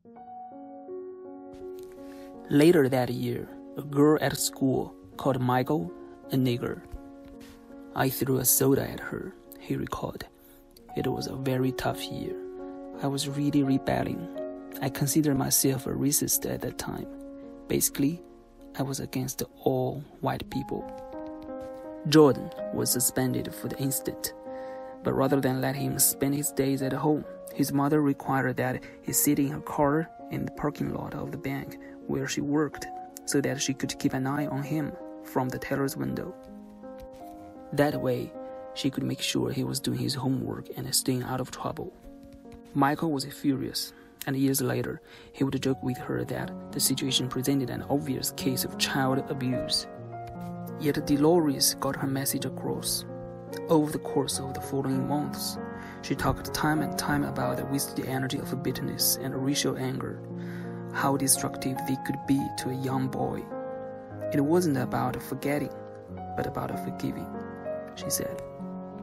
Later that year, a girl at school called Michael a nigger. I threw a soda at her, he recalled. It was a very tough year. I was really rebelling. I considered myself a racist at that time. Basically, I was against all white people. Jordan was suspended for the incident, but rather than let him spend his days at home, his mother required that he sit in her car in the parking lot of the bank where she worked so that she could keep an eye on him from the teller's window. That way, she could make sure he was doing his homework and staying out of trouble. Michael was furious, and years later, he would joke with her that the situation presented an obvious case of child abuse. Yet Dolores got her message across. Over the course of the following months, she talked time and time about the wasted energy of bitterness and racial anger, how destructive they could be to a young boy. It wasn't about forgetting, but about forgiving, she said.